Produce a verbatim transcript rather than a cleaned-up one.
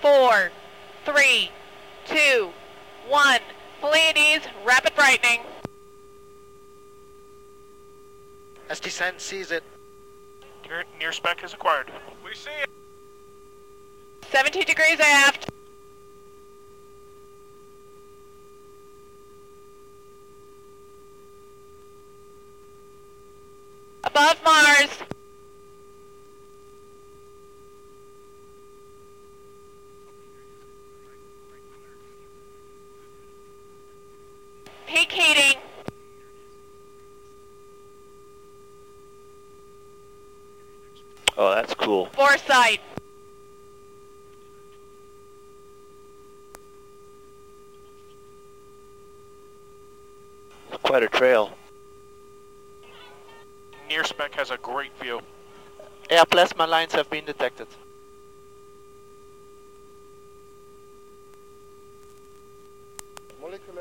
four, three, two, one. Pleiades, rapid brightening. S descent sees it. Near, near spec is acquired. We see it. seventeen degrees aft. Above Mars. Peak heating. Oh, that's cool. Foresight. Quite a trail. Near spec has a great view. Air plasma lines have been detected. Molecular